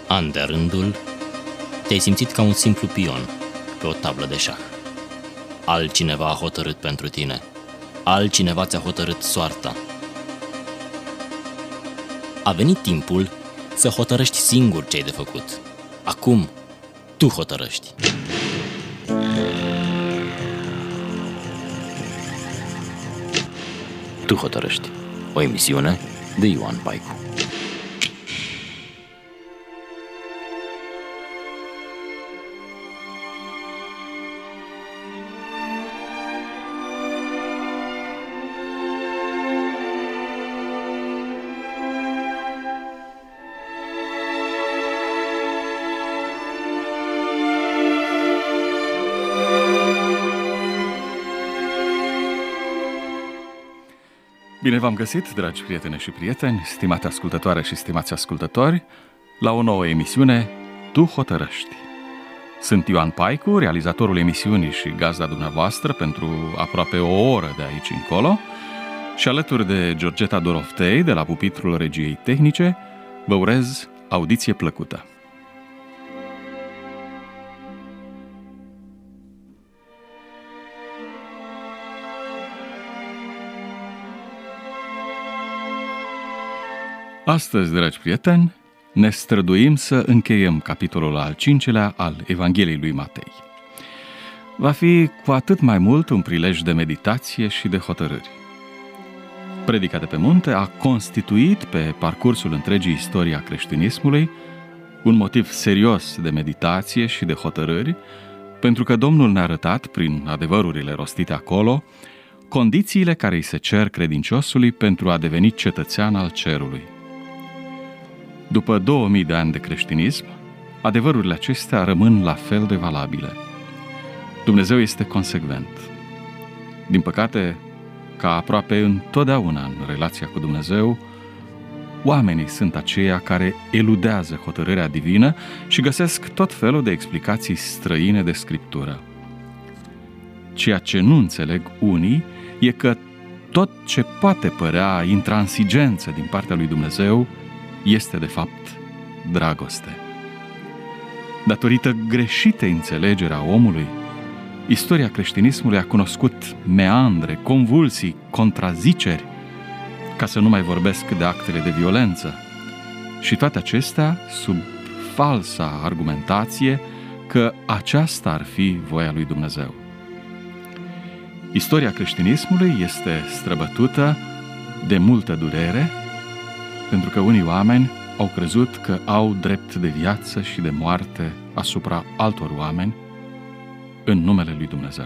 An de rândul, te-ai simțit ca un simplu pion pe o tablă de șah. Altcineva a hotărât pentru tine. Altcineva ți-a hotărât soarta. A venit timpul să hotărăști singur ce ai de făcut. Acum, tu hotărăști. Tu hotărăști. O emisiune de Ioan Paicu. Bine v-am găsit, dragi prietene și prieteni, stimate ascultătoare și stimați ascultători, la o nouă emisiune Tu hotărăști. Sunt Ioan Paicu, realizatorul emisiunii și gazda dumneavoastră pentru aproape o oră de aici încolo, și alături de Georgeta Doroftei, de la pupitrul regiei tehnice, vă urez audiție plăcută. Astăzi, dragi prieteni, ne străduim să încheiem capitolul al 5-lea al Evangheliei lui Matei. Va fi cu atât mai mult un prilej de meditație și de hotărâri. Predica de pe munte a constituit pe parcursul întregii istorii a creștinismului un motiv serios de meditație și de hotărâri, pentru că Domnul ne-a arătat, prin adevărurile rostite acolo, condițiile care îi se cer credinciosului pentru a deveni cetățean al cerului. După 2000 de ani de creștinism, adevărurile acestea rămân la fel de valabile. Dumnezeu este consecvent. Din păcate, ca aproape întotdeauna în relația cu Dumnezeu, oamenii sunt aceia care eludează hotărârea divină și găsesc tot felul de explicații străine de Scriptură. Ceea ce nu înțeleg unii e că tot ce poate părea intransigență din partea lui Dumnezeu este de fapt dragoste. Datorită greșitei înțelegeri a omului, istoria creștinismului a cunoscut meandre, convulsii, contraziceri, ca să nu mai vorbesc de actele de violență, și toate acestea sub falsa argumentație că aceasta ar fi voia lui Dumnezeu. Istoria creștinismului este străbătută de multă durere, pentru că unii oameni au crezut că au drept de viață și de moarte asupra altor oameni în numele lui Dumnezeu.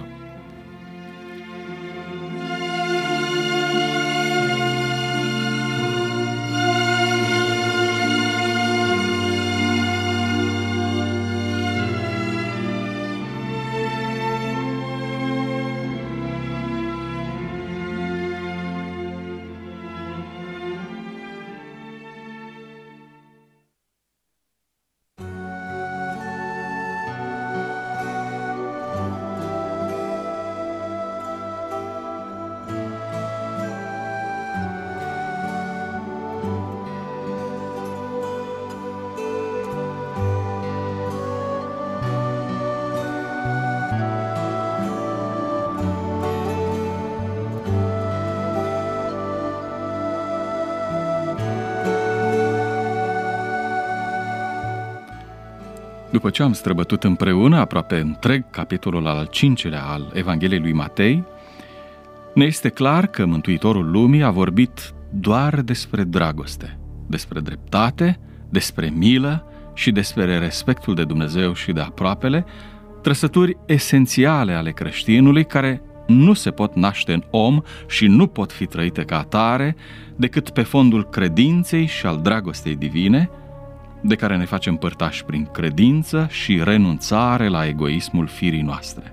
După ce am străbătut împreună aproape întreg capitolul al 5-lea al Evangheliei lui Matei, ne este clar că Mântuitorul lumii a vorbit doar despre dragoste, despre dreptate, despre milă și despre respectul de Dumnezeu și de aproapele, trăsături esențiale ale creștinului care nu se pot naște în om și nu pot fi trăite ca atare decât pe fondul credinței și al dragostei divine, de care ne facem părtași prin credință și renunțare la egoismul firii noastre.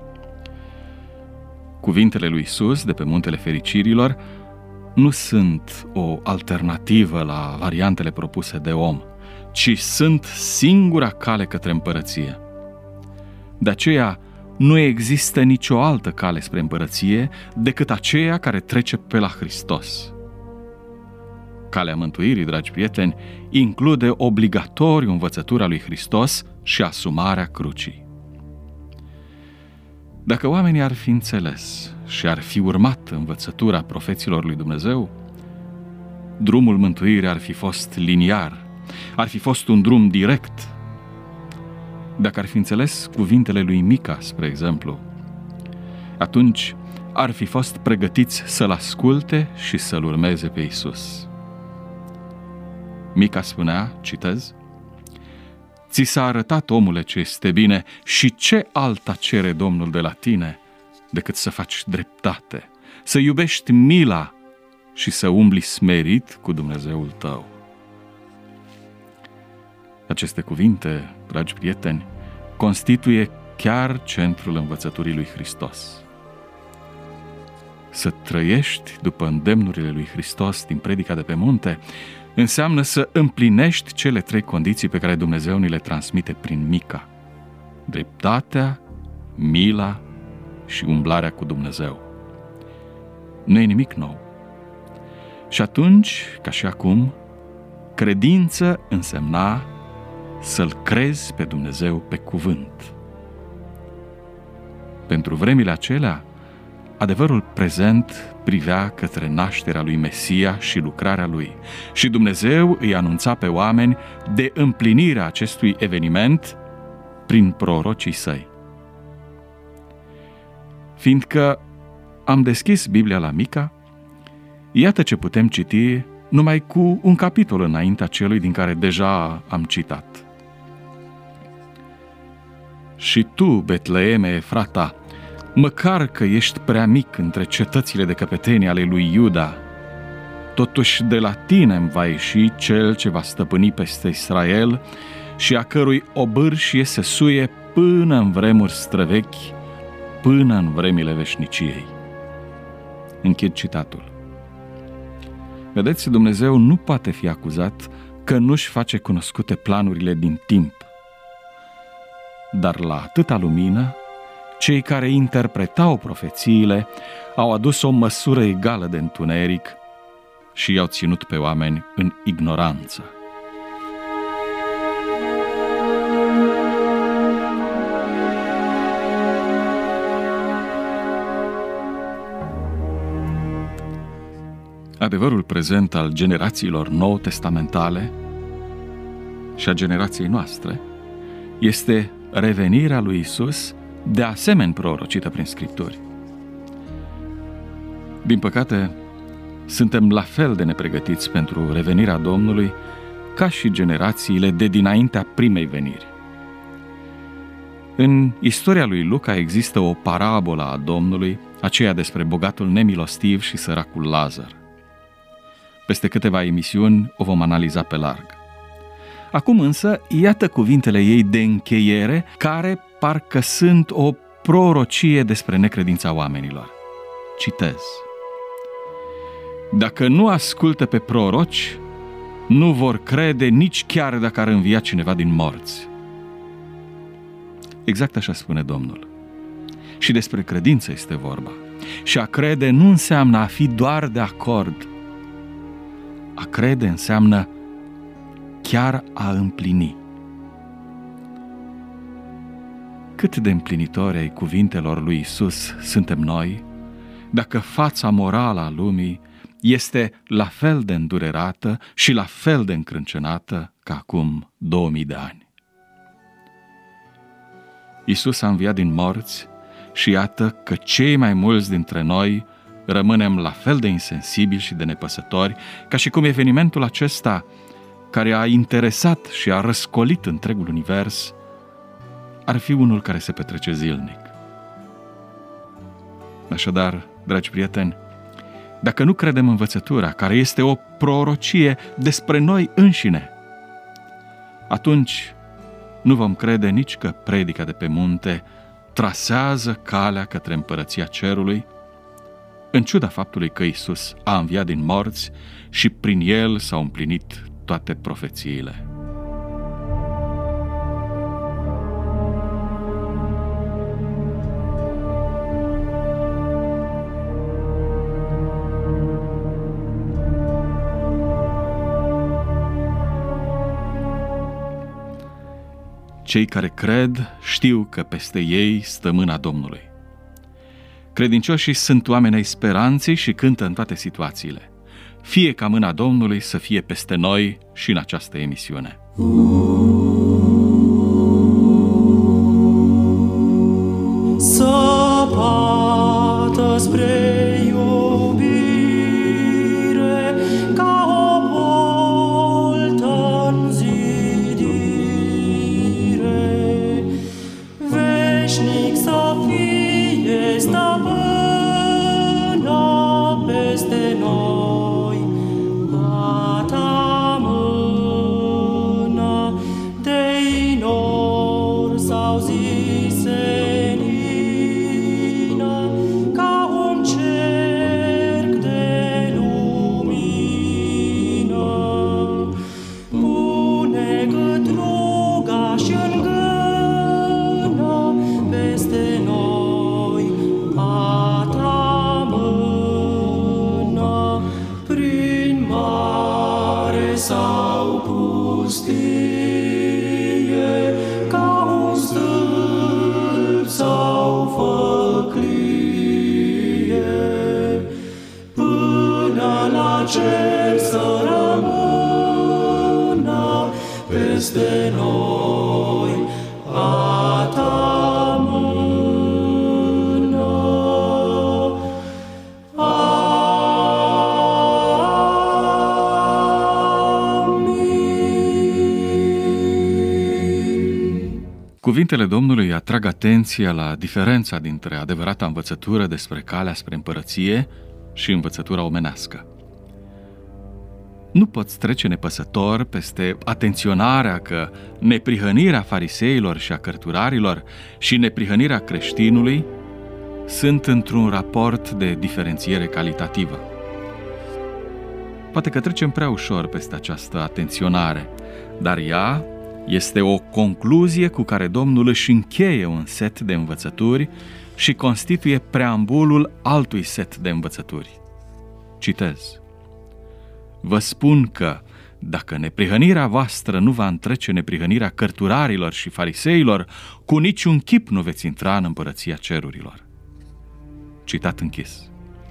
Cuvintele lui Iisus de pe Muntele Fericirilor nu sunt o alternativă la variantele propuse de om, ci sunt singura cale către împărăție. De aceea, nu există nicio altă cale spre împărăție decât aceea care trece pe la Hristos. Calea mântuirii, dragi prieteni, include obligatoriu învățătura lui Hristos și asumarea crucii. Dacă oamenii ar fi înțeles și ar fi urmat învățătura profeților lui Dumnezeu, drumul mântuirii ar fi fost liniar, ar fi fost un drum direct. Dacă ar fi înțeles cuvintele lui Mica, spre exemplu, atunci ar fi fost pregătiți să-L asculte și să-L urmeze pe Iisus. Mica spunea, citez, ți s-a arătat, omule, ce este bine și ce alta cere Domnul de la tine decât să faci dreptate, să iubești mila și să umbli smerit cu Dumnezeul tău. Aceste cuvinte, dragi prieteni, constituie chiar centrul învățăturii lui Hristos. Să trăiești după îndemnurile lui Hristos din Predica de pe munte înseamnă să împlinești cele 3 condiții pe care Dumnezeu ni le transmite prin Mica: dreptatea, mila și umblarea cu Dumnezeu. Nu e nimic nou. Și atunci, ca și acum, credință însemna să-L crezi pe Dumnezeu pe cuvânt. Pentru vremile acelea, adevărul prezent privea către nașterea lui Mesia și lucrarea lui, și Dumnezeu îi anunța pe oameni de împlinirea acestui eveniment prin prorocii săi. Fiindcă am deschis Biblia la Mica, iată ce putem citi numai cu un capitol înaintea celui din care deja am citat. Și tu, Betleeme Efrata, măcar că ești prea mic între cetățile de căpetenie ale lui Iuda, totuși de la tine îmi va ieși cel ce va stăpâni peste Israel și a cărui obârșie se suie până în vremuri străvechi, până în vremile veșniciei. Închid citatul. Vedeți, Dumnezeu nu poate fi acuzat că nu-și face cunoscute planurile din timp. Dar la atâta lumină, cei care interpretau profețiile au adus o măsură egală de întuneric și i-au ținut pe oameni în ignoranță. Adevărul prezent al generațiilor nou-testamentale și a generației noastre este revenirea lui Iisus, de asemenea prorocită prin Scripturi. Din păcate, suntem la fel de nepregătiți pentru revenirea Domnului ca și generațiile de dinaintea primei veniri. În istoria lui Luca există o parabolă a Domnului, aceea despre bogatul nemilostiv și săracul Lazar. Peste câteva emisiuni o vom analiza pe larg. Acum însă, iată cuvintele ei de încheiere, care parcă sunt o prorocie despre necredința oamenilor. Citez: dacă nu ascultă pe proroci, nu vor crede nici chiar dacă ar învia cineva din morți. Exact așa spune Domnul. Și despre credință este vorba. Și a crede nu înseamnă a fi doar de acord. A crede înseamnă chiar a împlini. Cât de împlinitori ai cuvintelor lui Iisus suntem noi, dacă fața morală a lumii este la fel de îndurerată și la fel de încrâncenată ca acum 2000 de ani. Iisus a înviat din morți și iată că cei mai mulți dintre noi rămânem la fel de insensibili și de nepăsători, ca și cum evenimentul acesta, care a interesat și a răscolit întregul univers, ar fi unul care se petrece zilnic. Așadar, dragi prieteni, dacă nu credem învățătura, care este o prorocie despre noi înșine, atunci nu vom crede nici că predica de pe munte trasează calea către împărăția cerului, în ciuda faptului că Iisus a înviat din morți și prin El s-au împlinit toate profețiile. Cei care cred știu că peste ei stă mâna Domnului. Credincioșii sunt oameni ai speranței și cântă în toate situațiile. Fie ca mâna Domnului să fie peste noi și în această emisiune. Săpată spre iubire, ca o boltă în zidire, veșnic să fie stăpâna peste noi, a ta mână de-i nor s-au zis senină, ca un cerc de lumină. Pune cât ruga și-n gână peste noi, a ta mână, prin mare sau pustie, ca un stâlp sau făclie, până la cer să rămână peste noi, a ta mână. Cuvintele Domnului atrag atenția la diferența dintre adevărata învățătură despre calea spre împărăție și învățătura omenească. Nu poți trece nepăsător peste atenționarea că neprihănirea fariseilor și a cărturarilor și neprihănirea creștinului sunt într-un raport de diferențiere calitativă. Poate că trecem prea ușor peste această atenționare, dar ea este o concluzie cu care Domnul își încheie un set de învățături și constituie preambulul altui set de învățături. Citez: Vă spun că, dacă neprihănirea voastră nu va întrece neprihănirea cărturarilor și fariseilor, cu niciun chip nu veți intra în împărăția cerurilor. Citat închis.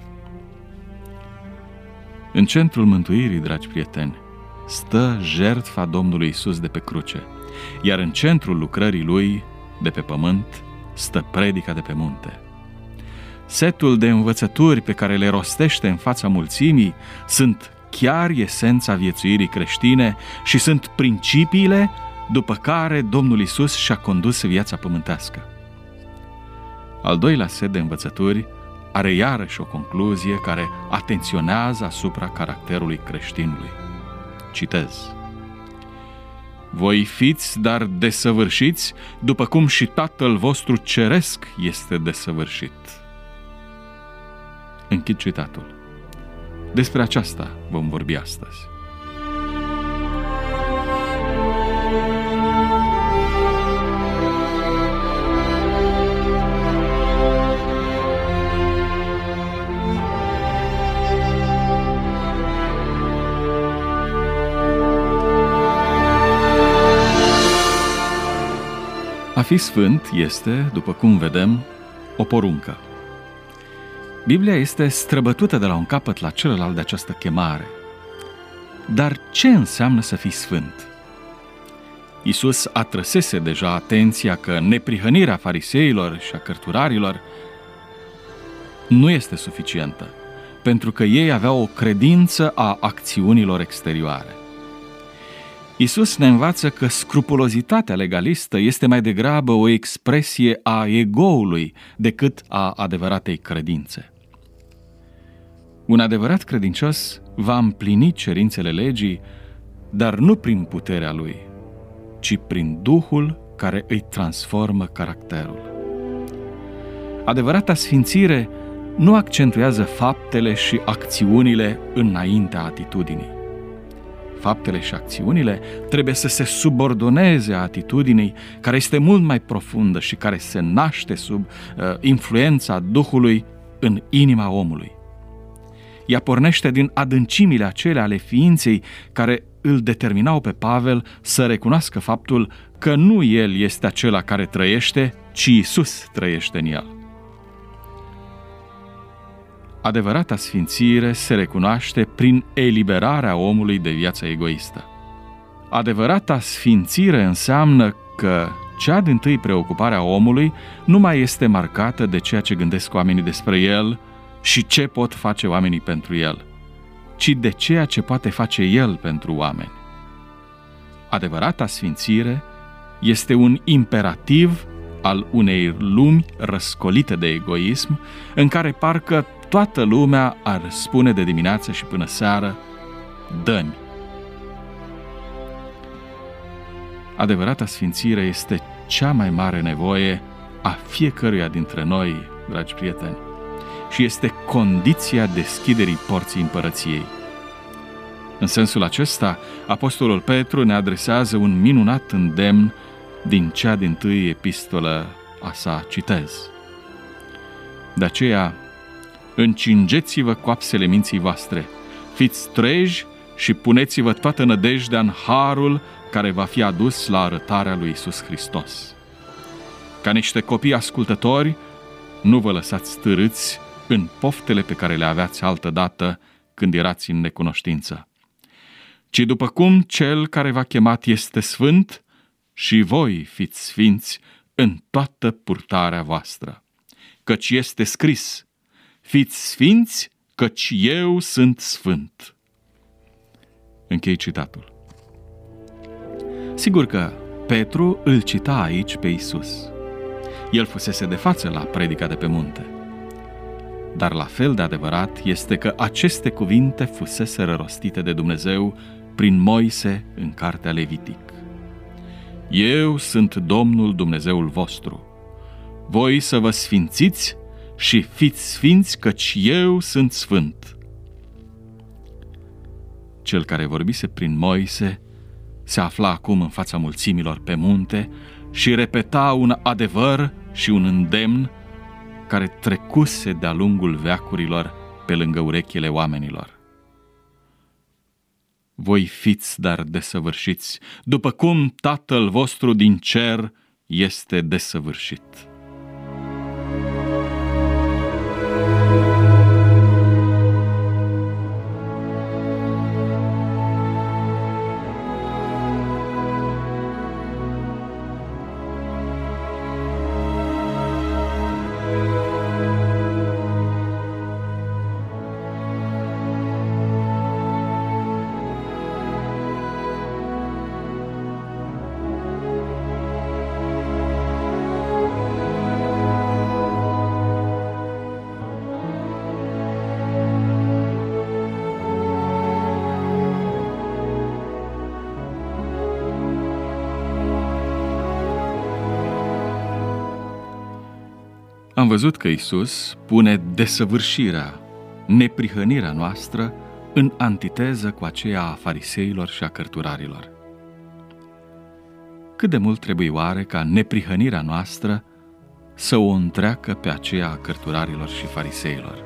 În centrul mântuirii, dragi prieteni, stă jertfa Domnului Iisus de pe cruce, iar în centrul lucrării Lui de pe pământ stă predica de pe munte. Setul de învățături pe care le rostește în fața mulțimii sunt chiar esența viețuirii creștine și sunt principiile după care Domnul Iisus și-a condus viața pământească. Al doilea set de învățături are iarăși o concluzie care atenționează asupra caracterului creștinului. Citez: Voi fiți, dar desăvârșiți, după cum și Tatăl vostru ceresc este desăvârșit. Închid citatul. Despre aceasta vom vorbi astăzi. A fi sfânt este, după cum vedem, o poruncă. Biblia este străbătută de la un capăt la celălalt de această chemare. Dar ce înseamnă să fii sfânt? Iisus atrăsese deja atenția că neprihănirea fariseilor și a cărturarilor nu este suficientă, pentru că ei aveau o credință a acțiunilor exterioare. Iisus ne învață că scrupulozitatea legalistă este mai degrabă o expresie a egoului decât a adevăratei credințe. Un adevărat credincios va împlini cerințele legii, dar nu prin puterea lui, ci prin Duhul care îi transformă caracterul. Adevărata sfințire nu accentuează faptele și acțiunile înaintea atitudinii. Faptele și acțiunile trebuie să se subordoneze atitudinii care este mult mai profundă și care se naște sub influența Duhului în inima omului. Ea pornește din adâncimile acelea ale ființei care îl determinau pe Pavel să recunoască faptul că nu el este acela care trăiește, ci Iisus trăiește în el. Adevărata sfințire se recunoaște prin eliberarea omului de viața egoistă. Adevărata sfințire înseamnă că cea dintâi preocupare a omului nu mai este marcată de ceea ce gândesc oamenii despre el și ce pot face oamenii pentru el, ci de ceea ce poate face el pentru oameni. Adevărata sfințire este un imperativ al unei lumi răscolite de egoism, în care parcă toată lumea ar spune de dimineață și până seară: dă-mi. Adevărata sfințire este cea mai mare nevoie a fiecăruia dintre noi, dragi prieteni, și este condiția deschiderii porții împărăției. În sensul acesta, Apostolul Petru ne adresează un minunat îndemn din cea dintâi epistolă a sa, citez: de aceea, încingeți-vă coapsele minții voastre, fiți treji și puneți-vă toată nădejdea în harul care va fi adus la arătarea lui Iisus Hristos. Ca niște copii ascultători, nu vă lăsați târâți în poftele pe care le aveați altădată când erați în necunoștință, ci după cum Cel care v-a chemat este sfânt, și voi fiți sfinți în toată purtarea voastră. Căci este scris: fiți sfinți, căci eu sunt sfânt. Închei citatul. Sigur că Petru îl cita aici pe Iisus. El fusese de față la predica de pe munte. Dar la fel de adevărat este că aceste cuvinte fuseseră rostite de Dumnezeu prin Moise în cartea Levitic. Eu sunt Domnul Dumnezeul vostru. Voi să vă sfințiți și fiți sfinți, căci eu sunt sfânt. Cel care vorbise prin Moise se afla acum în fața mulțimilor pe munte și repeta un adevăr și un îndemn care trecuse de-a lungul veacurilor pe lângă urechile oamenilor. Voi fiți dar desăvârșiți, după cum Tatăl vostru din cer este desăvârșit. Am văzut că Iisus pune desăvârșirea, neprihănirea noastră în antiteză cu aceea a fariseilor și a cărturarilor. Cât de mult trebuie oare ca neprihănirea noastră să o întreacă pe aceea a cărturarilor și fariseilor?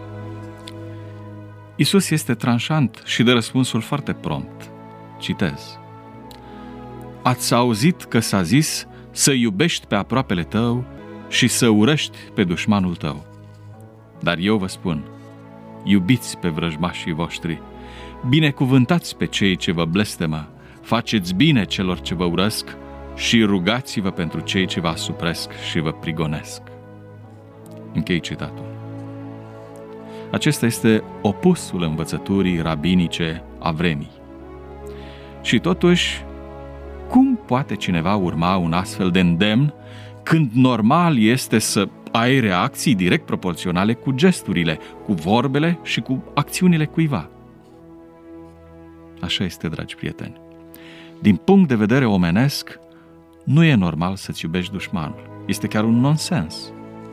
Iisus este tranșant și dă răspunsul foarte prompt. Citez: ați auzit că s-a zis să iubești pe aproapele tău și să urăști pe dușmanul tău. Dar eu vă spun, iubiți pe vrăjmașii voștri, binecuvântați pe cei ce vă blestemă, faceți bine celor ce vă urăsc și rugați-vă pentru cei ce vă asupresc și vă prigonesc. Închei citatul. Acesta este opusul învățăturii rabinice a vremii. Și totuși, cum poate cineva urma un astfel de îndemn când normal este să ai reacții direct proporționale cu gesturile, cu vorbele și cu acțiunile cuiva? Așa este, dragi prieteni. Din punct de vedere omenesc, nu e normal să-ți iubești dușmanul. Este chiar un nonsens.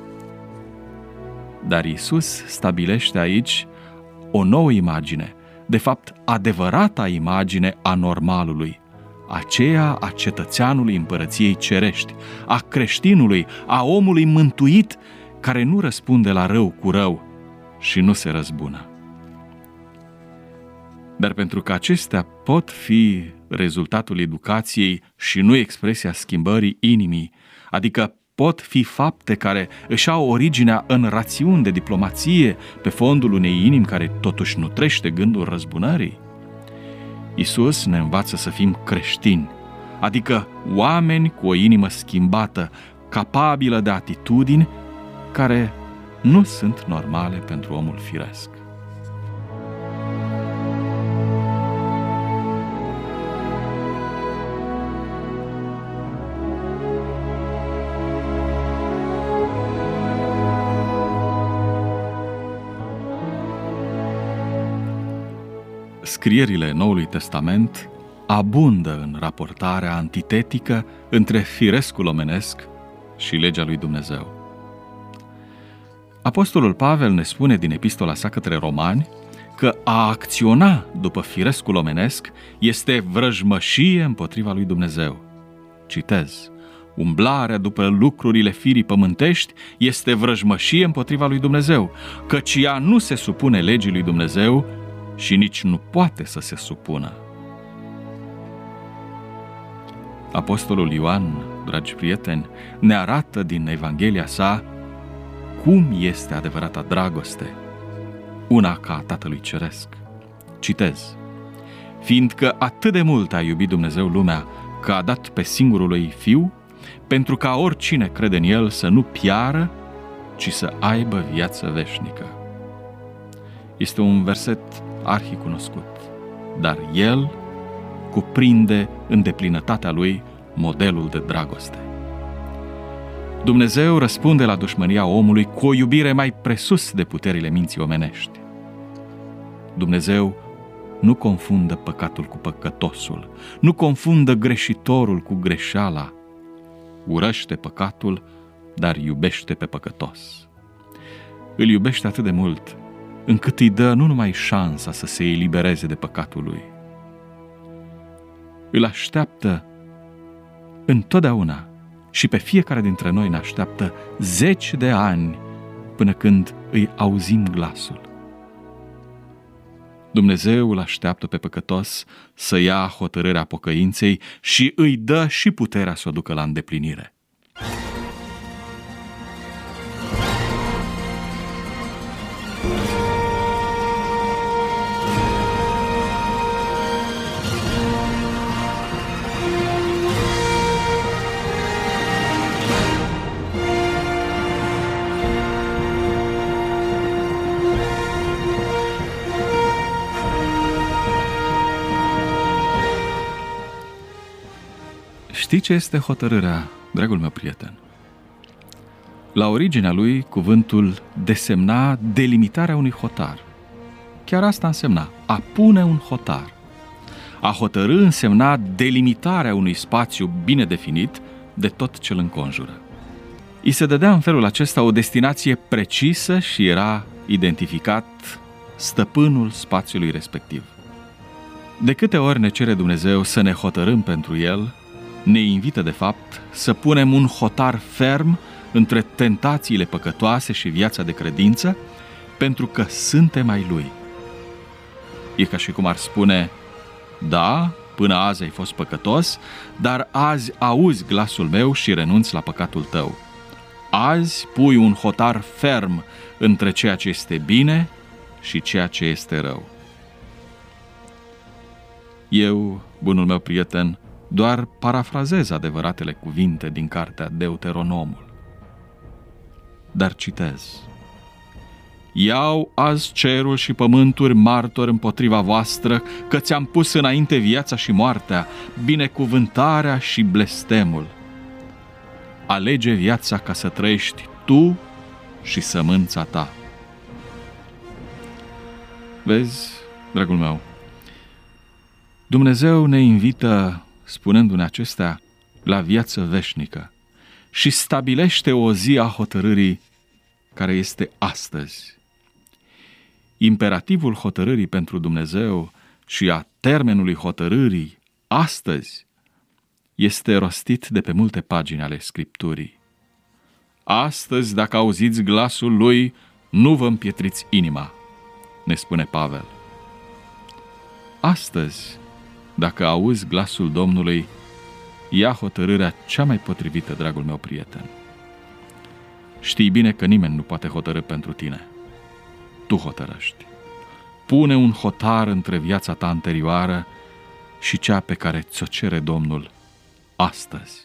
Dar Iisus stabilește aici o nouă imagine, de fapt adevărata imagine a normalului, aceea a cetățeanului împărăției cerești, a creștinului, a omului mântuit, care nu răspunde la rău cu rău și nu se răzbună. Dar pentru că acestea pot fi rezultatul educației și nu expresia schimbării inimii, adică pot fi fapte care își au originea în rațiuni de diplomație pe fondul unei inimi care totuși nutrește gândul răzbunării, Iisus ne învață să fim creștini, adică oameni cu o inimă schimbată, capabilă de atitudini care nu sunt normale pentru omul firesc. Scrierile Noului Testament abundă în raportarea antitetică între firescul omenesc și legea lui Dumnezeu. Apostolul Pavel ne spune din epistola sa către Romani că a acționa după firescul omenesc este vrăjmășie împotriva lui Dumnezeu. Citez: umblarea după lucrurile firii pământești este vrăjmășie împotriva lui Dumnezeu, căci ea nu se supune legii lui Dumnezeu și nici nu poate să se supună. Apostolul Ioan, dragi prieteni, ne arată din Evanghelia sa cum este adevărata dragoste, una ca a Tatălui Ceresc. Citez: fiindcă atât de mult a iubit Dumnezeu lumea, că a dat pe singurul lui Fiu, pentru ca oricine crede în El să nu piară, ci să aibă viață veșnică. Este un verset arhicunoscut, dar el cuprinde în deplinătatea lui modelul de dragoste. Dumnezeu răspunde la dușmănia omului cu o iubire mai presus de puterile minții omenești. Dumnezeu nu confundă păcatul cu păcătosul, nu confundă greșitorul cu greșeala. Urăște păcatul, dar iubește pe păcătos. Îl iubește atât de mult încât îi dă nu numai șansa să se elibereze de păcatul lui. Îl așteaptă întotdeauna și pe fiecare dintre noi ne așteaptă 10 de ani până când îi auzim glasul. Dumnezeu îl așteaptă pe păcătos să ia hotărârea pocăinței și îi dă și puterea să o ducă la îndeplinire. Știi ce este hotărârea, dragul meu prieten? La originea lui, cuvântul desemna delimitarea unui hotar. Chiar asta însemna a pune un hotar. A hotărâ însemna delimitarea unui spațiu bine definit de tot ce îl înconjură. I se dădea în felul acesta o destinație precisă și era identificat stăpânul spațiului respectiv. De câte ori ne cere Dumnezeu să ne hotărâm pentru El, ne invită de fapt să punem un hotar ferm între tentațiile păcătoase și viața de credință, pentru că suntem ai Lui. E ca și cum ar spune: da, până azi ai fost păcătos, dar azi auzi glasul meu și renunți la păcatul tău. Azi pui un hotar ferm între ceea ce este bine și ceea ce este rău. Eu, bunul meu prieten, doar parafrazez adevăratele cuvinte din cartea Deuteronomul. Dar citez: iau azi cerul și pământul martori împotriva voastră, că ți-am pus înainte viața și moartea, binecuvântarea și blestemul. Alege viața ca să trăiești tu și sămânța ta. Vezi, dragul meu, Dumnezeu ne invită, spunându-ne acestea, la viață veșnică și stabilește o zi a hotărârii care este astăzi. Imperativul hotărârii pentru Dumnezeu și a termenului hotărârii astăzi este rostit de pe multe pagini ale Scripturii. Astăzi, dacă auziți glasul Lui, nu vă împietriți inima, ne spune Pavel. astăzi, dacă auzi glasul Domnului, ia hotărârea cea mai potrivită, dragul meu prieten. Știi bine că nimeni nu poate hotărî pentru tine. Tu hotărăști. Pune un hotar între viața ta anterioară și cea pe care ți-o cere Domnul astăzi.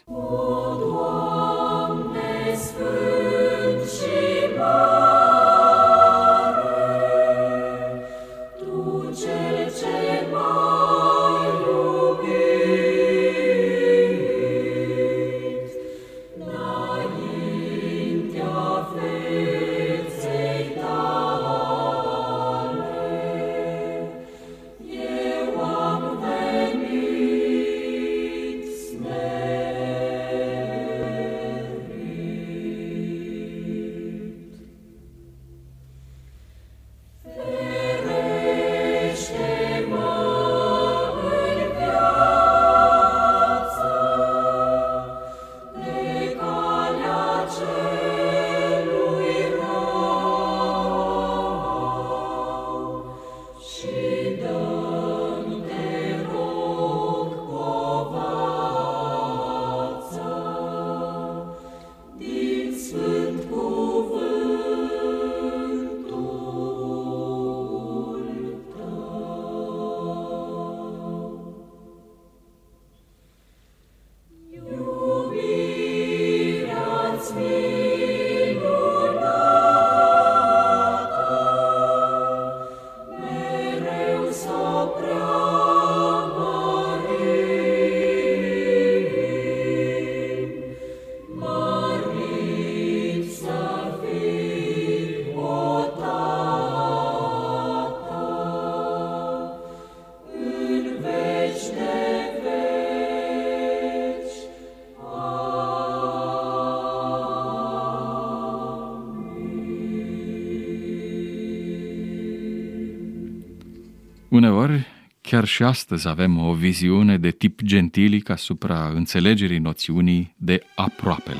Uneori, chiar și astăzi avem o viziune de tip gentilic asupra înțelegerii noțiunii de aproapele.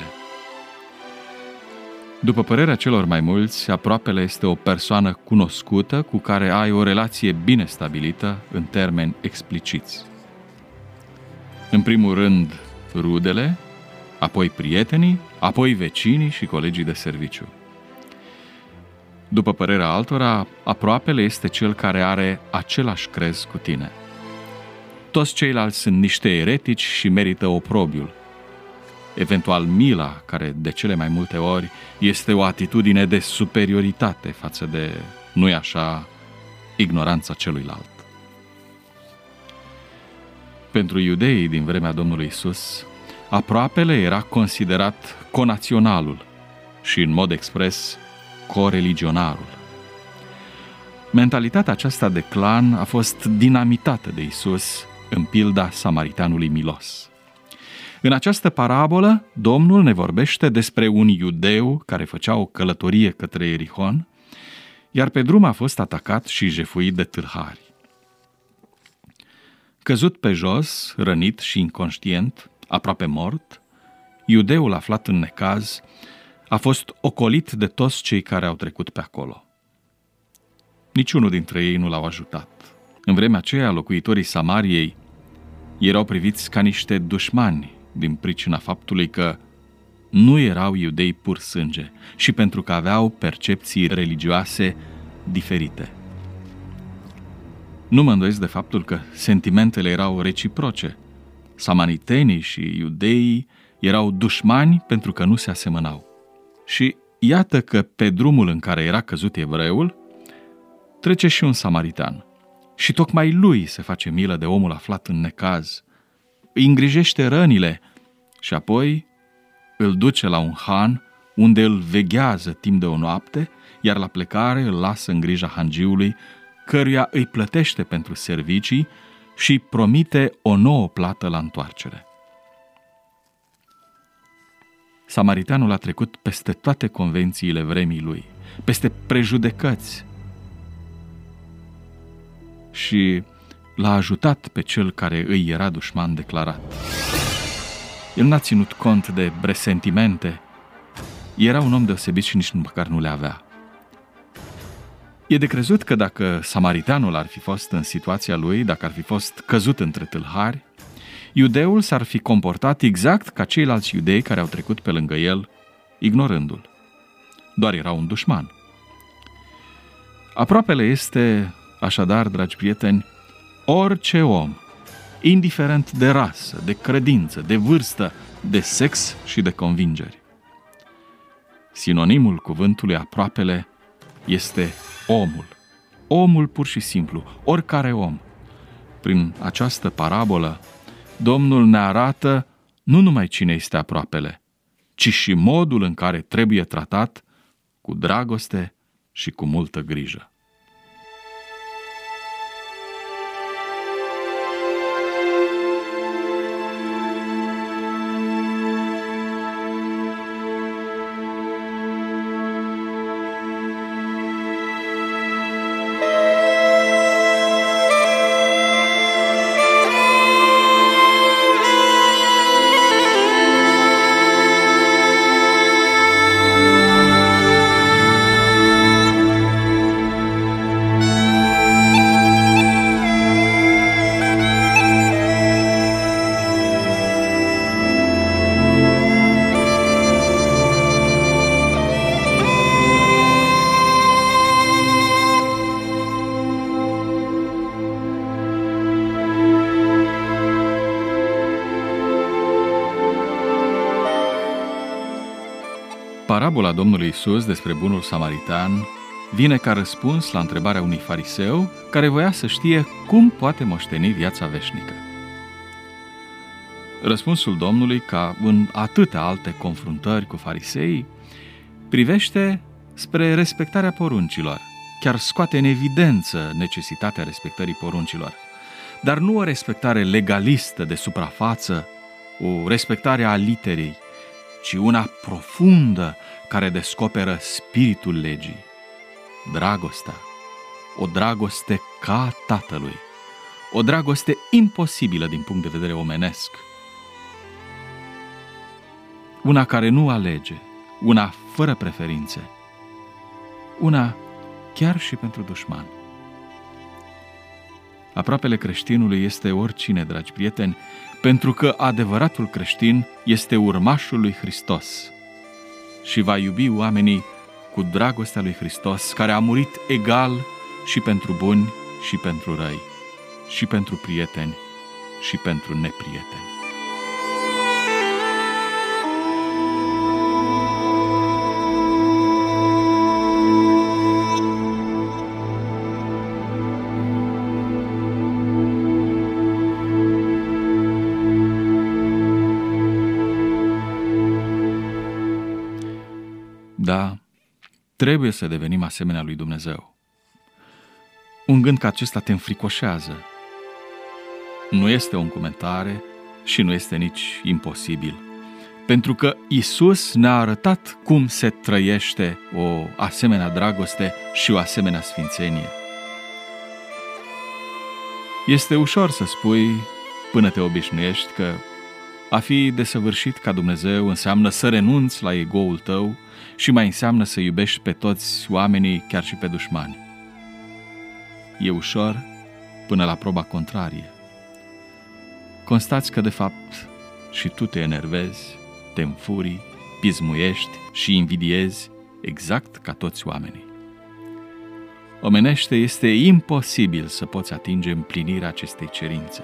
După părerea celor mai mulți, aproapele este o persoană cunoscută cu care ai o relație bine stabilită în termeni expliciți. În primul rând, rudele, apoi prietenii, apoi vecinii și colegii de serviciu. După părerea altora, aproapele este cel care are același crez cu tine. Toți ceilalți sunt niște eretici și merită oprobiul. Eventual mila, care de cele mai multe ori este o atitudine de superioritate față de, nu-i așa, ignoranța celuilalt. Pentru iudeii din vremea Domnului Isus, aproapele era considerat conaționalul și, în mod expres, coreligionarul. Mentalitatea aceasta de clan a fost dinamitată de Isus în pilda samaritanului milos. În această parabolă, Domnul ne vorbește despre un iudeu care făcea o călătorie către Ierihon, iar pe drum a fost atacat și jefuit de tâlhari. Căzut pe jos, rănit și inconștient, aproape mort, iudeul aflat în necaz a fost ocolit de toți cei care au trecut pe acolo. Niciunul dintre ei nu l-au ajutat. În vremea aceea, locuitorii Samariei erau priviți ca niște dușmani din pricina faptului că nu erau iudei pur sânge și pentru că aveau percepții religioase diferite. Nu mă îndoiesc de faptul că sentimentele erau reciproce. Samaritenii și iudeii erau dușmani pentru că nu se asemănau. Și iată că pe drumul în care era căzut evreul, trece și un samaritan. Și tocmai lui se face milă de omul aflat în necaz, îi îngrijește rănile și apoi îl duce la un han unde îl veghează timp de o noapte, iar la plecare îl lasă în grija hangiului, căruia îi plătește pentru servicii și îi promite o nouă plată la întoarcere. Samaritanul a trecut peste toate convențiile vremii lui, peste prejudecăți și l-a ajutat pe cel care îi era dușman declarat. El n-a ținut cont de presentimente, era un om deosebit și nici măcar nu le avea. E de crezut că dacă samaritanul ar fi fost în situația lui, dacă ar fi fost căzut între tâlhari, iudeul s-ar fi comportat exact ca ceilalți iudei care au trecut pe lângă el, ignorându-l. Doar era un dușman. Aproapele este, așadar, dragi prieteni, orice om, indiferent de rasă, de credință, de vârstă, de sex și de convingeri. Sinonimul cuvântului aproapele este omul. Omul pur și simplu, oricare om. Prin această parabolă, Domnul ne arată nu numai cine este aproapele, ci și modul în care trebuie tratat cu dragoste și cu multă grijă. Parabola Domnului Iisus despre bunul samaritan vine ca răspuns la întrebarea unui fariseu care voia să știe cum poate moșteni viața veșnică. Răspunsul Domnului, ca în atâtea alte confruntări cu fariseii, privește spre respectarea poruncilor, chiar scoate în evidență necesitatea respectării poruncilor, dar nu o respectare legalistă de suprafață, o respectare a literei, ci una profundă care descoperă spiritul legii, dragostea, o dragoste ca Tatălui, o dragoste imposibilă din punct de vedere omenesc, una care nu alege, una fără preferințe, una chiar și pentru dușman. Aproapele creștinului este oricine, dragi prieteni, pentru că adevăratul creștin este urmașul lui Hristos și va iubi oamenii cu dragostea lui Hristos, care a murit egal și pentru buni și pentru răi, și pentru prieteni și pentru neprieteni. Da, trebuie să devenim asemenea lui Dumnezeu. Un gând ca acesta te înfricoșează. Nu este o încumetare și nu este nici imposibil, pentru că Iisus ne-a arătat cum se trăiește o asemenea dragoste și o asemenea sfințenie. Este ușor să spui, până te obișnuiești, că a fi desăvârșit ca Dumnezeu înseamnă să renunți la ego-ul tău și mai înseamnă să iubești pe toți oamenii, chiar și pe dușmani. E ușor până la proba contrarie. Constați că, de fapt, și tu te enervezi, te înfurii, pismuiești și invidiezi exact ca toți oamenii. Omenește este imposibil să poți atinge împlinirea acestei cerințe.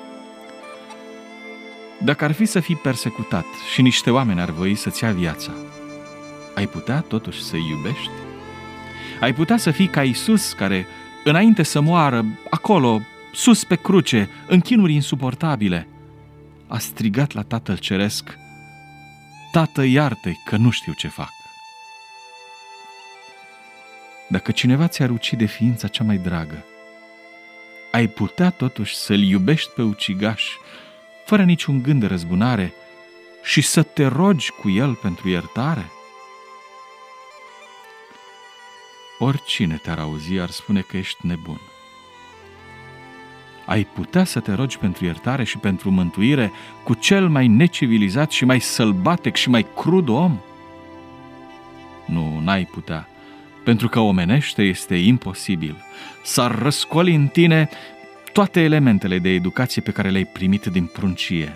Dacă ar fi să fii persecutat și niște oameni ar voi să-ți ia viața, ai putea totuși să-i iubești? Ai putea să fii ca Iisus, care, înainte să moară, acolo, sus pe cruce, în chinuri insuportabile, a strigat la Tatăl Ceresc: Tată, iartă-i că nu știu ce fac. Dacă cineva ți-ar ucide ființa cea mai dragă, ai putea totuși să-l iubești pe ucigaș, fără niciun gând de răzbunare, și să te rogi cu el pentru iertare? Oricine te-ar auzi ar spune că ești nebun. Ai putea să te rogi pentru iertare și pentru mântuire cu cel mai necivilizat și mai sălbatic și mai crud om? Nu, n-ai putea, pentru că omenește este imposibil. S-ar răscoli în tine toate elementele de educație pe care le-ai primit din pruncie.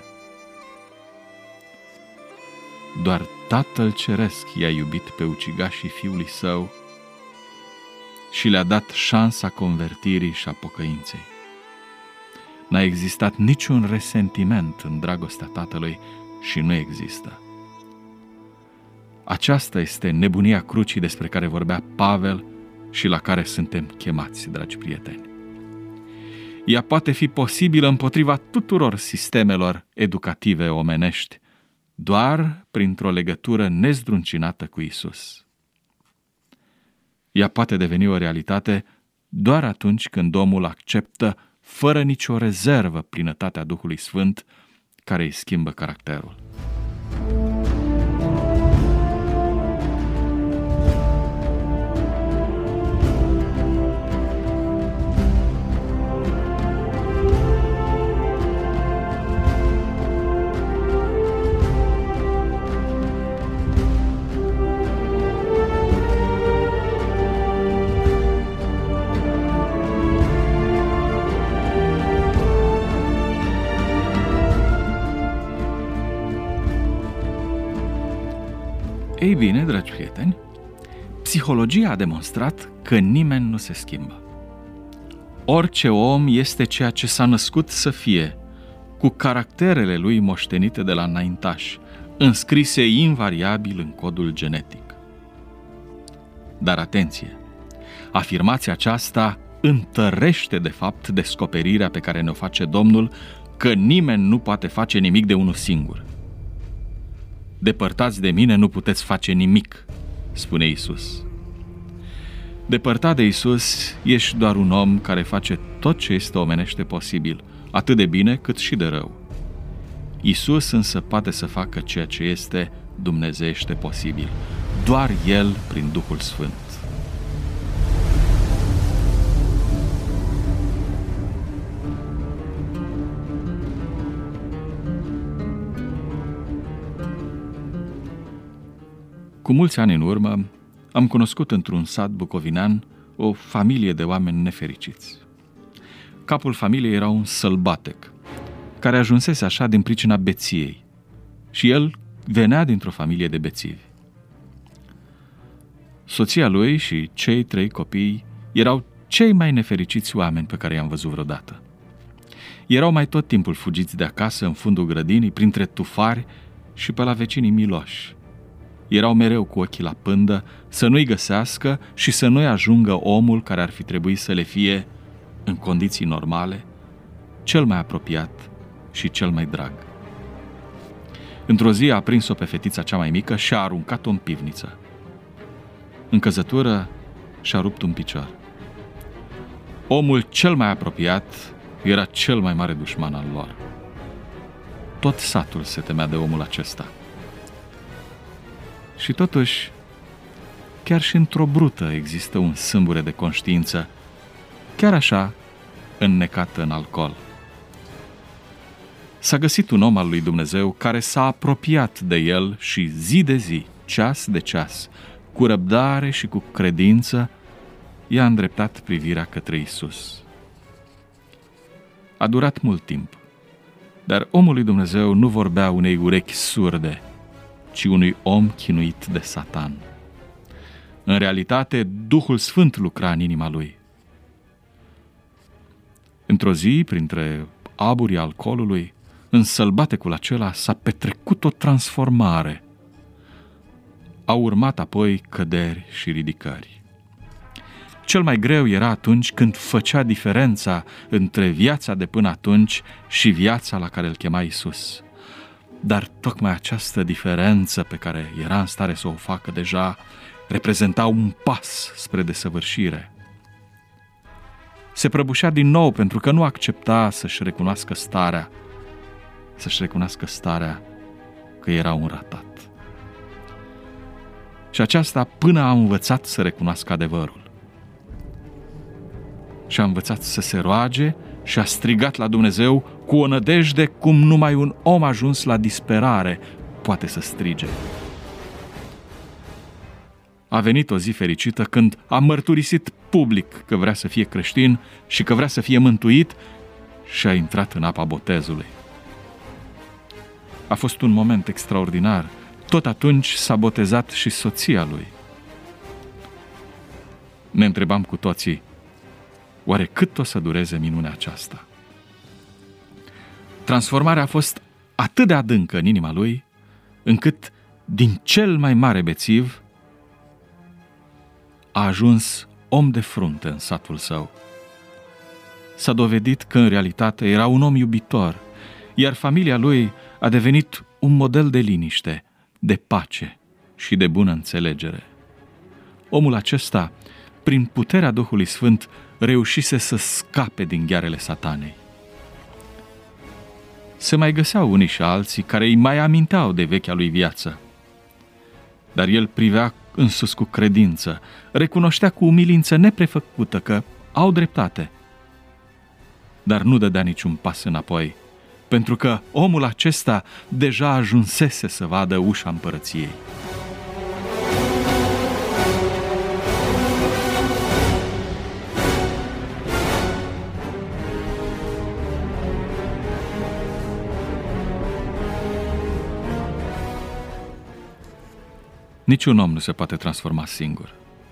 Doar Tatăl Ceresc i-a iubit pe ucigașii Fiului Său și le-a dat șansa convertirii și a pocăinței. N-a existat niciun resentiment în dragostea Tatălui și nu există. Aceasta este nebunia crucii despre care vorbea Pavel și la care suntem chemați, dragi prieteni. Ea poate fi posibilă împotriva tuturor sistemelor educative omenești, doar printr-o legătură nezdruncinată cu Isus. Ea poate deveni o realitate doar atunci când omul acceptă fără nicio rezervă plinătatea Duhului Sfânt care îi schimbă caracterul. Ei bine, dragi prieteni, psihologia a demonstrat că nimeni nu se schimbă. Orice om este ceea ce s-a născut să fie, cu caracterele lui moștenite de la înaintași, înscrise invariabil în codul genetic. Dar atenție! Afirmația aceasta întărește de fapt descoperirea pe care ne-o face Domnul că nimeni nu poate face nimic de unul singur. Depărtați de mine, nu puteți face nimic, spune Iisus. Depărtat de Iisus, ești doar un om care face tot ce este omenește posibil, atât de bine cât și de rău. Iisus însă poate să facă ceea ce este dumnezeiește posibil, doar El prin Duhul Sfânt. Cu mulți ani în urmă, am cunoscut într-un sat bucovinean o familie de oameni nefericiți. Capul familiei era un sălbatec, care ajunsese așa din pricina beției, și el venea dintr-o familie de bețivi. Soția lui și cei 3 copii erau cei mai nefericiți oameni pe care i-am văzut vreodată. Erau mai tot timpul fugiți de acasă, în fundul grădinii, printre tufari și pe la vecinii miloși. Erau mereu cu ochii la pândă, să nu-i găsească și să nu-i ajungă omul care ar fi trebuit să le fie, în condiții normale, cel mai apropiat și cel mai drag. Într-o zi a prins-o pe fetița cea mai mică și a aruncat-o în pivniță. În căzătură și-a rupt un picior. Omul cel mai apropiat era cel mai mare dușman al lor. Tot satul se temea de omul acesta. Și totuși, chiar și într-o brută există un sâmbure de conștiință, chiar așa, înnecată în alcool. S-a găsit un om al lui Dumnezeu care s-a apropiat de el și zi de zi, ceas de ceas, cu răbdare și cu credință, i-a îndreptat privirea către Isus. A durat mult timp, dar omul lui Dumnezeu nu vorbea unei urechi surde, ci unui om chinuit de Satan. În realitate, Duhul Sfânt lucra în inima lui. Într-o zi, printre aburii alcoolului, în sălbatecul acela s-a petrecut o transformare. Au urmat apoi căderi și ridicări. Cel mai greu era atunci când făcea diferența între viața de până atunci și viața la care îl chema Isus. Dar tocmai această diferență pe care era în stare să o facă deja reprezenta un pas spre desăvârșire. Se prăbușea din nou pentru că nu accepta să-și recunoască starea că era un ratat. Și aceasta până a învățat să recunoască adevărul. Și a învățat să se roage și a strigat la Dumnezeu cu o nădejde cum numai un om ajuns la disperare poate să strige. A venit o zi fericită când a mărturisit public că vrea să fie creștin și că vrea să fie mântuit și a intrat în apa botezului. A fost un moment extraordinar. Tot atunci s-a botezat și soția lui. Ne întrebam cu toții, oare cât o să dureze minunea aceasta? Transformarea a fost atât de adâncă în inima lui, încât din cel mai mare bețiv a ajuns om de frunte în satul său. S-a dovedit că în realitate era un om iubitor, iar familia lui a devenit un model de liniște, de pace și de bună înțelegere. Omul acesta, prin puterea Duhului Sfânt, reușise să scape din ghearele satanei. Se mai găseau unii și alții care îi mai aminteau de vechea lui viață, dar el privea în sus cu credință, recunoștea cu umilință neprefăcută că au dreptate, dar nu dădea niciun pas înapoi, pentru că omul acesta deja ajunsese să vadă ușa împărăției. Niciun om nu se poate transforma singur.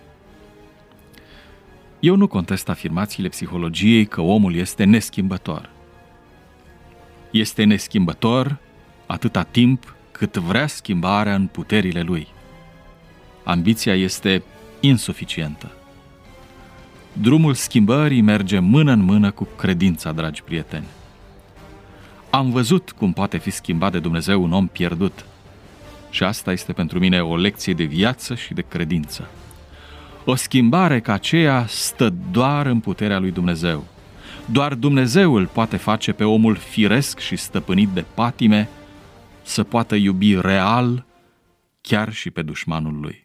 Eu nu contest afirmațiile psihologiei că omul este neschimbător. Este neschimbător atâta timp cât vrea schimbarea în puterile lui. Ambiția este insuficientă. Drumul schimbării merge mână în mână cu credința, dragi prieteni. Am văzut cum poate fi schimbat de Dumnezeu un om pierdut. Și asta este pentru mine o lecție de viață și de credință. O schimbare ca aceea stă doar în puterea lui Dumnezeu. Doar Dumnezeu îl poate face pe omul firesc și stăpânit de patime să poată iubi real chiar și pe dușmanul lui.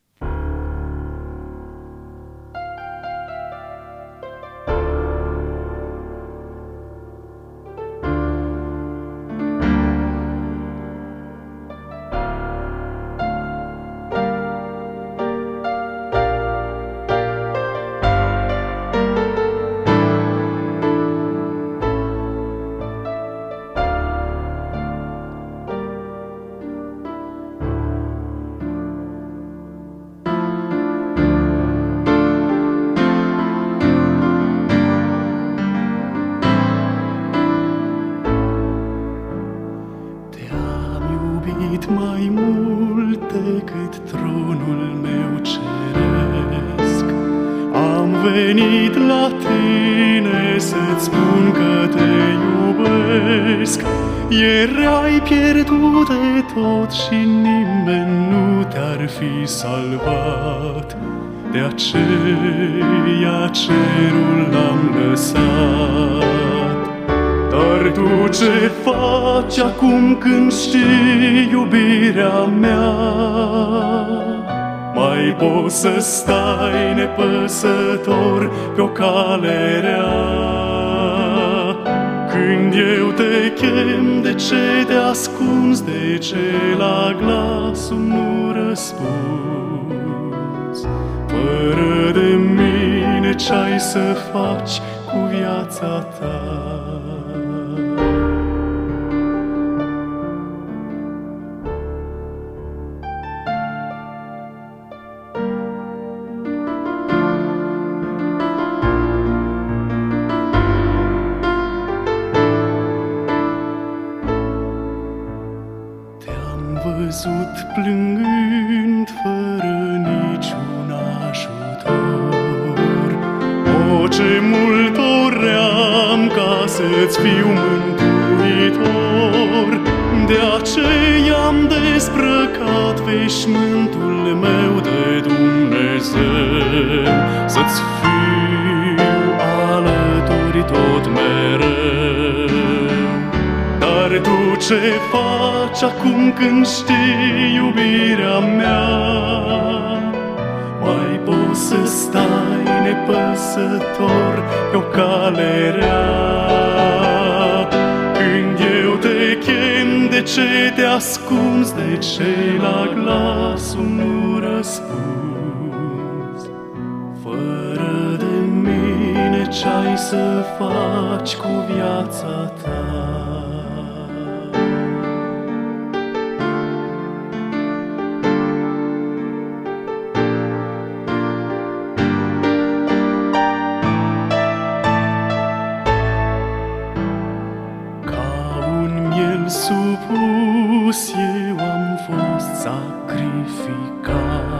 Mai mult decât tronul meu ceresc, am venit la tine să-ți spun că te iubesc. Erai pierdut de tot și nimeni nu te-ar fi salvat, de aceea cerul l-am lăsat. Dar tu ce faci acum când știi iubirea mea? Mai poți să stai nepăsător pe-o cale rea? Când eu te chem, de ce te ascunzi? De ce la glasul nu răspunzi? Fără de mine ce-ai să faci cu viața ta? Văzut plângând fără niciun ajutor. O, ce mult doream ca să-ți fiu mântuitor. De aceea am dezbrăcat veșmântul meu de Dumnezeu, să-ți fiu alături tot mereu. Dar tu ce faci acum când știi iubirea mea? Mai poți să stai nepăsător pe-o cale rea? Când eu te chem, de ce te ascunzi? De ce la glasul nu răspunzi? ce-ai să faci cu viața ta. Ca un miel supus eu am fost sacrificat,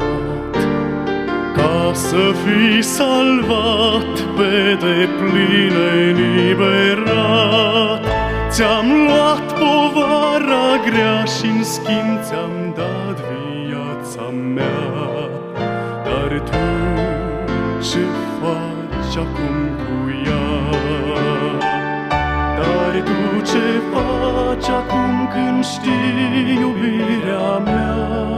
ca să fii salvat, pe deplin eliberat. Ți-am luat povara grea și-n schimb ți-am dat viața mea. Dar tu ce faci acum cu ea? Dar tu ce faci acum când știi iubirea mea?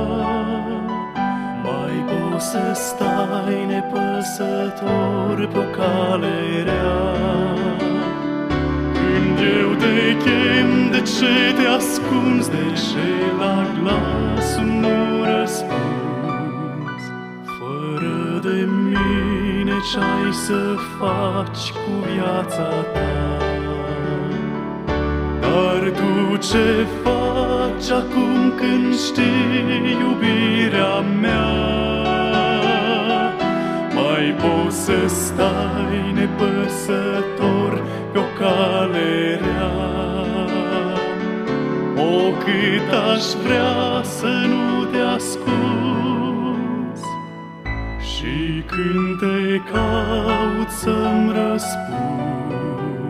Poți să stai nepăsător pe-o cale rea? Când eu te chem, de ce te ascunzi? De ce la glasul nu răspunzi? Fără de mine ce-ai să faci cu viața ta? Dar tu ce faci acum când știi iubirea mea? Mai poți să stai nepăsător pe-o cale rea? O, cât aș vrea să nu te ascunzi și când te caut să-mi răspunzi.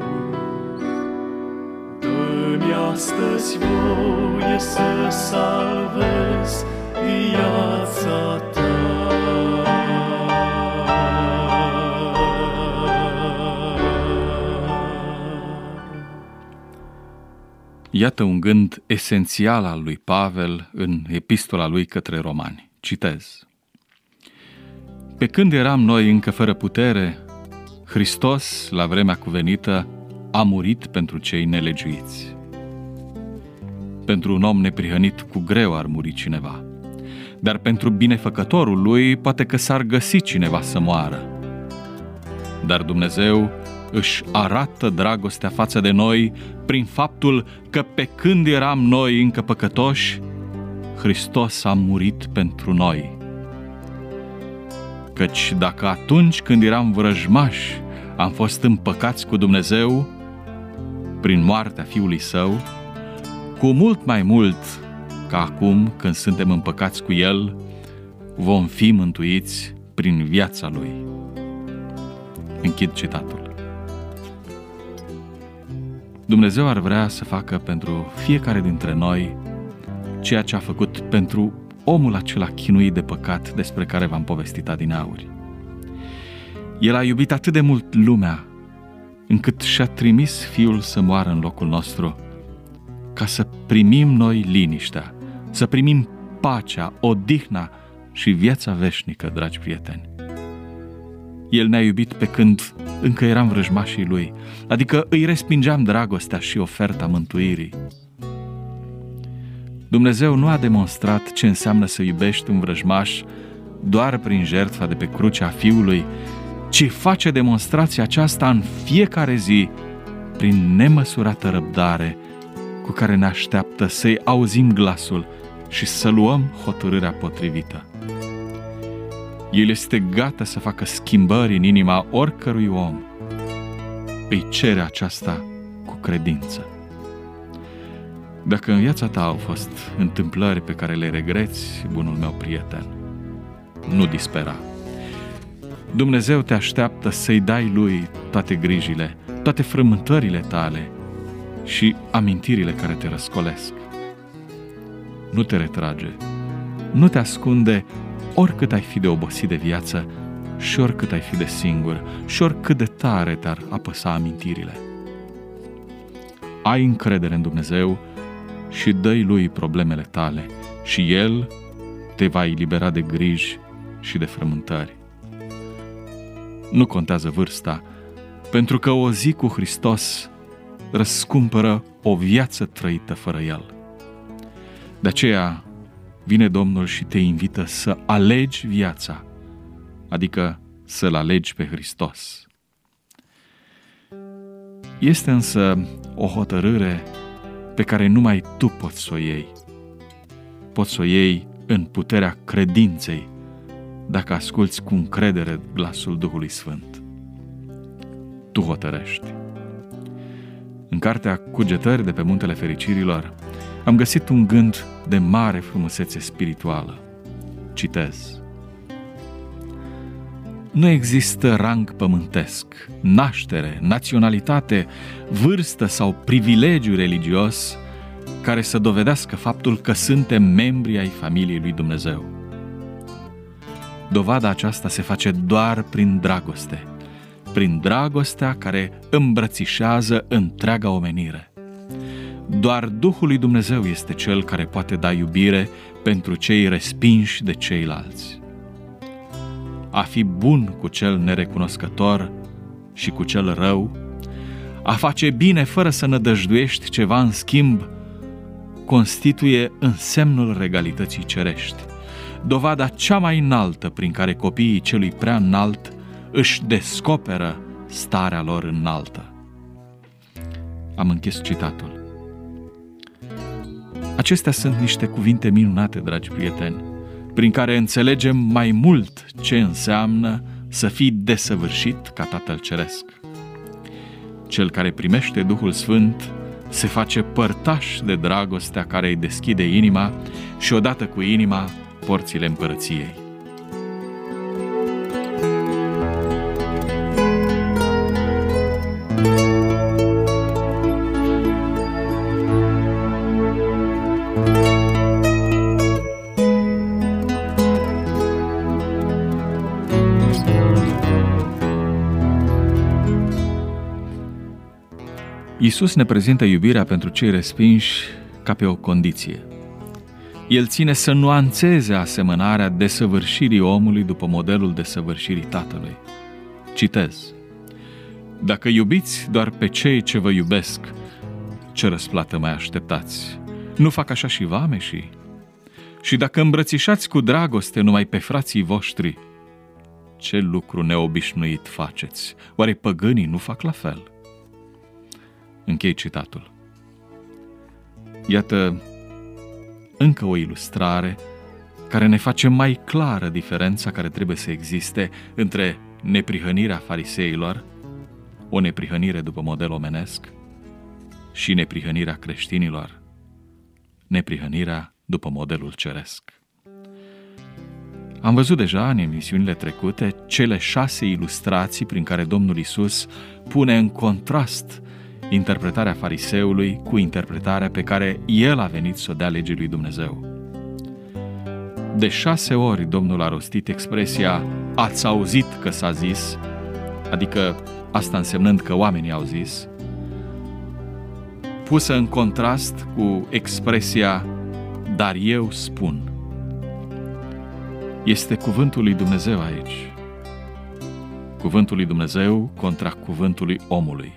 Dă-mi astăzi voie să salvez viața ta. Iată un gând esențial al lui Pavel în epistola lui către Romani. Citez: Pe când eram noi încă fără putere, Hristos, la vremea cuvenită, a murit pentru cei nelegiuiți. Pentru un om neprihănit cu greu ar muri cineva, dar pentru binefăcătorul lui poate că s-ar găsi cineva să moară. Dar Dumnezeu își arată dragostea față de noi prin faptul că pe când eram noi încă păcătoși, Hristos a murit pentru noi. Căci dacă atunci când eram vrăjmași am fost împăcați cu Dumnezeu prin moartea Fiului Său, cu mult mai mult ca acum când suntem împăcați cu El, vom fi mântuiți prin viața Lui. Închid citatul. Dumnezeu ar vrea să facă pentru fiecare dintre noi ceea ce a făcut pentru omul acela chinuit de păcat despre care v-am povestit adineauri. El a iubit atât de mult lumea, încât și-a trimis Fiul să moară în locul nostru, ca să primim noi liniștea, să primim pacea, odihna și viața veșnică, dragi prieteni. El ne-a iubit pe când încă eram vrăjmașii Lui, adică îi respingeam dragostea și oferta mântuirii. Dumnezeu nu a demonstrat ce înseamnă să iubești un vrăjmaș doar prin jertfa de pe crucea Fiului, ci face demonstrația aceasta în fiecare zi prin nemăsurată răbdare cu care ne așteaptă să-i auzim glasul și să luăm hotărârea potrivită. El este gata să facă schimbări în inima oricărui om. Îi cere aceasta cu credință. Dacă în viața ta au fost întâmplări pe care le regreți, bunul meu prieten, nu dispera. Dumnezeu te așteaptă să-i dai Lui toate grijile, toate frământările tale și amintirile care te răscolesc. Nu te retrage, nu te ascunde, oricât ai fi de obosit de viață și oricât ai fi de singur și oricât de tare te-ar apăsa amintirile. Ai încredere în Dumnezeu și dă-i Lui problemele tale și El te va elibera de griji și de frământări. Nu contează vârsta, pentru că o zi cu Hristos răscumpără o viață trăită fără El. De aceea vine Domnul și te invită să alegi viața, adică să-L alegi pe Hristos. Este însă o hotărâre pe care numai tu poți să o iei. Poți să o iei în puterea credinței, dacă asculți cu încredere glasul Duhului Sfânt. Tu hotărăști. În cartea Cugetări de pe Muntele Fericirilor am găsit un gând de mare frumusețe spirituală. Citez: nu există rang pământesc, naștere, naționalitate, vârstă sau privilegiu religios care să dovedească faptul că suntem membri ai familiei lui Dumnezeu. Dovada aceasta se face doar prin dragoste, prin dragostea care îmbrățișează întreaga omenire. Doar Duhul lui Dumnezeu este Cel care poate da iubire pentru cei respinși de ceilalți. A fi bun cu cel nerecunoscător și cu cel rău, a face bine fără să nădăjduiești ceva în schimb, constituie însemnul regalității cerești, dovada cea mai înaltă prin care copiii celui prea înalt își descoperă starea lor înaltă. Am închis citatul. Acestea sunt niște cuvinte minunate, dragi prieteni, prin care înțelegem mai mult ce înseamnă să fii desăvârșit ca Tatăl Ceresc. Cel care primește Duhul Sfânt se face părtaș de dragostea care îi deschide inima și odată cu inima porțile împărăției. Iisus ne prezintă iubirea pentru cei respinși ca pe o condiție. El ține să nuanțeze asemănarea desăvârșirii omului după modelul desăvârșirii Tatălui. Citez: dacă iubiți doar pe cei ce vă iubesc, ce răsplată mai așteptați? Nu fac așa și vameșii? Și dacă îmbrățișați cu dragoste numai pe frații voștri, ce lucru neobișnuit faceți? Oare păgânii nu fac la fel? Închei citatul. Iată încă o ilustrare care ne face mai clară diferența care trebuie să existe între neprihănirea fariseilor, o neprihănire după model omenesc, și neprihănirea creștinilor, neprihănirea după modelul ceresc. Am văzut deja în emisiunile trecute cele 6 ilustrații prin care Domnul Iisus pune în contrast interpretarea fariseului cu interpretarea pe care el a venit să o dea legii lui Dumnezeu. De 6 ori Domnul a rostit expresia "ați auzit că s-a zis", adică asta însemnând că oamenii au zis, pusă în contrast cu expresia "dar eu spun". Este cuvântul lui Dumnezeu aici. Cuvântul lui Dumnezeu contra cuvântului omului.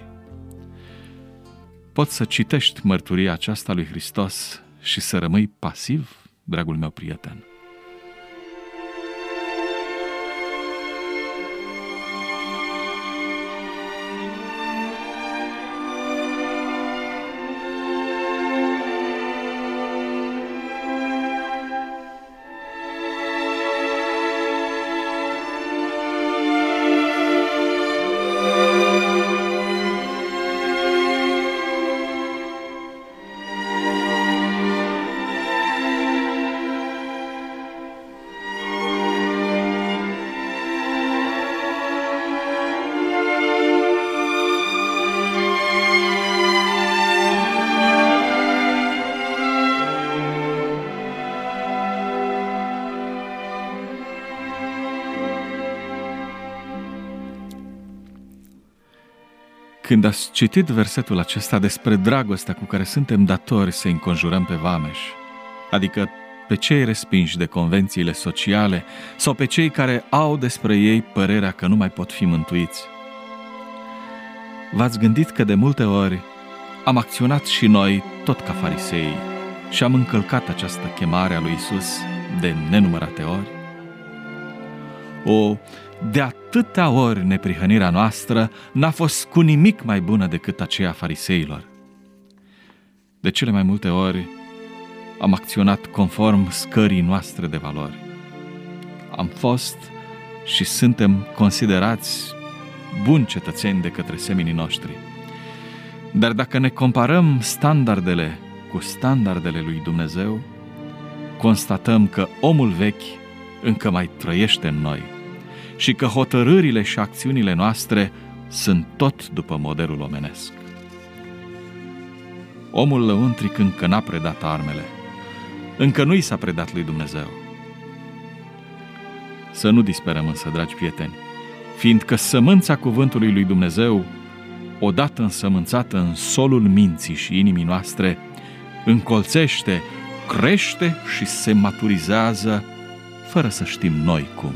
Poți să citești mărturia aceasta lui Hristos și să rămâi pasiv, dragul meu prieten? Când ați citit versetul acesta despre dragostea cu care suntem datori să înconjurăm pe vameși, adică pe cei respinși de convențiile sociale sau pe cei care au despre ei părerea că nu mai pot fi mântuiți, v-ați gândit că de multe ori am acționat și noi tot ca farisei și am încălcat această chemare a lui Iisus de nenumărate ori? De atâtea ori neprihănirea noastră n-a fost cu nimic mai bună decât aceea fariseilor. De cele mai multe ori am acționat conform scării noastre de valori. Am fost și suntem considerați buni cetățeni de către semenii noștri. Dar dacă ne comparăm standardele cu standardele lui Dumnezeu, constatăm că omul vechi încă mai trăiește în noi și că hotărârile și acțiunile noastre sunt tot după modelul omenesc. Omul lăuntric încă n-a predat armele, încă nu i s-a predat lui Dumnezeu. Să nu disperăm însă, dragi prieteni, fiindcă sămânța cuvântului lui Dumnezeu, odată însămânțată în solul minții și inimii noastre, încolțește, crește și se maturizează fără să știm noi cum.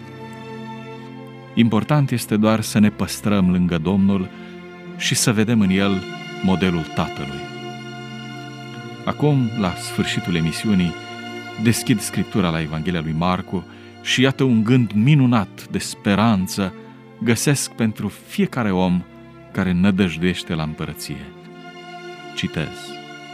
Important este doar să ne păstrăm lângă Domnul și să vedem în El modelul Tatălui. Acum, la sfârșitul emisiunii, deschid Scriptura la Evanghelia lui Marcu și iată un gând minunat de speranță găsesc pentru fiecare om care nădăjduiește la împărăție. Citez.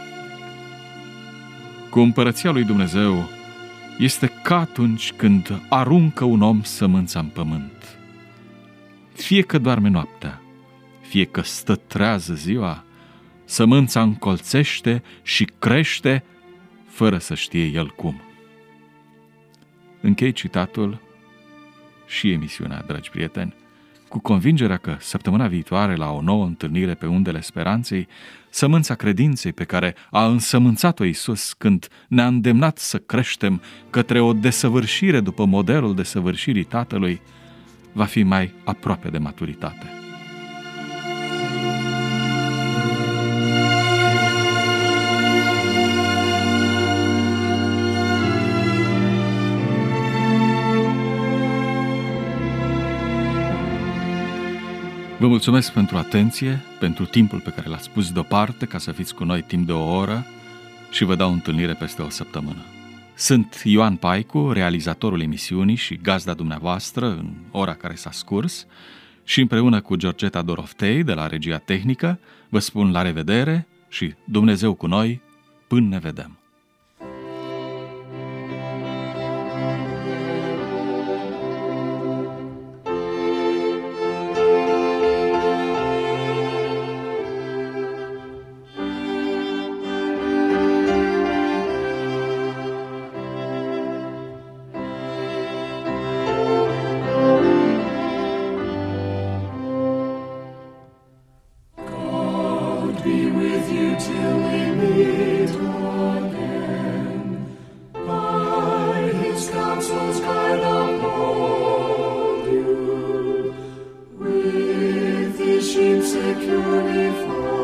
Cu împărăția lui Dumnezeu este ca atunci când aruncă un om sămânța în pământ. Fie că doarme noaptea, fie că stă trează ziua, sămânța încolțește și crește fără să știe el cum. Închei citatul și emisiunea, dragi prieteni, cu convingerea că săptămâna viitoare, la o nouă întâlnire pe undele speranței, sămânța credinței pe care a însămânțat-o Iisus când ne-a îndemnat să creștem către o desăvârșire după modelul desăvârșirii Tatălui, va fi mai aproape de maturitate. Vă mulțumesc pentru atenție, pentru timpul pe care l-ați pus deoparte ca să fiți cu noi timp de o oră și vă dau întâlnire peste o săptămână. Sunt Ioan Paicu, realizatorul emisiunii și gazda dumneavoastră în ora care s-a scurs și împreună cu Georgeta Doroftei de la Regia Tehnică vă spun la revedere și Dumnezeu cu noi până ne vedem. Securely